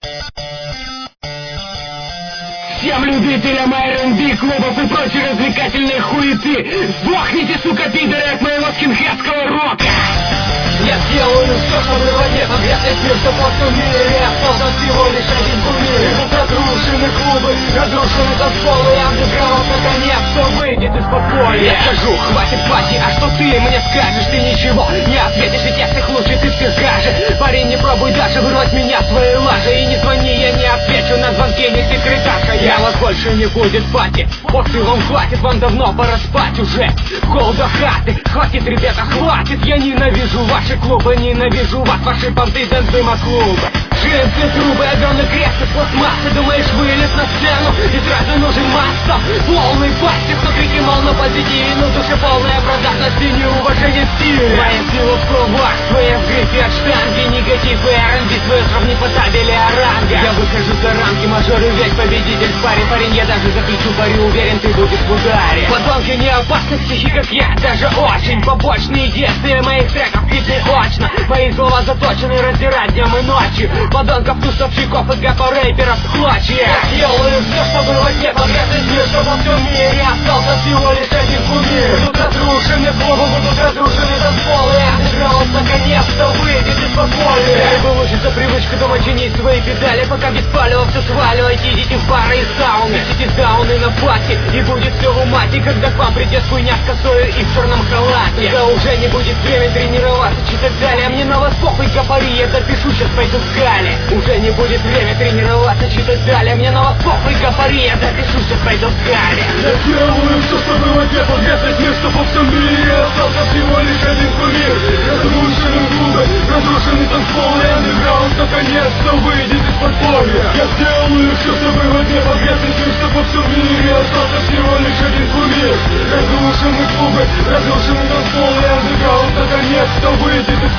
Всем любителям R&B, клубов и прочей развлекательной хуеты, сдохните, сука, пидоры, от моего скинхедского рока! Я делаю все, чтобы в воде погрязать мир, что во всем мире остался всего лишь один кумир. Разрушены клубы, разрушены танцполы, и андеграунд наконец-то выйдет из подполья. Я скажу, хватит пати, а что ты мне скажешь? Ты ничего не ответишь, ведь я всех лучше, ты всех гаже. Парень, не пробуй даже вырвать меня своей лажей. И не звони, я не отвечу на звонки, не секретарша. Я вас больше не будет пати, после вам хватит, вам давно пора спать уже. Гол до хаты, хватит, ребята, хватит. Я ненавижу ваши клубы, ненавижу вас, ваши понты, дэнс-дыма-клубы. Джинсы, трубы, огромный крест из пластмассы. Думаешь, вылез на сцену и сразу нужен масса. Полный пластик, но крики мол на позитиве, но в душе полная продажность и неуважение стиля. Моя сила в словах, твоя в грифе от штанги. Негатив и R&B свой сравни по табели оранга. Я выхожу за рамки, мажор и весь победитель в паре. Парень, я даже заключу пари, уверен, ты будешь в ударе. Подонки не опасны, психи, как я, даже очень. Побочные действия моих треков видны очно. Мои слова заточены раздирать днем и ночью. Подонков, тусовщиков и гапа-рэперов в клочья. Я делаю все, чтобы во тьме погрязать мир, чтобы во всем мире остался всего лишь один кумир. Будут разрушены клубы, будут разрушены танцполы, и андеграунд наконец-то выйдет из подполья. Я бы лучше за привычку дома чинить свои педали, пока без палева все сваливайте, идите в бары и сауны. Идите дауны на пати, и будет все в умате, когда к вам придет хуйня с косою и в черном халате. Да уже не будет время тренироваться, читать далее. Мне на вас похуй, гапари, я допишу, сейчас пойду в Гали. Уже не будет время тренироваться, читать далее. Мне на вас похуй, гапари, я допишу, сейчас пойду в Гали. Я делаю все, чтобы в воде погрязать мир, что во всем мире остался всего лишь один кумир. Разрушены клубы, разрушены танцполы, и андеграунд наконец-то выйдет из подполья. Я делаю все, чтобы в воде погрязать мир, что во всем мире остался всего лишь один кумир. Разрушены клубы, разрушены танцполы, и андеграунд наконец-то выйдет из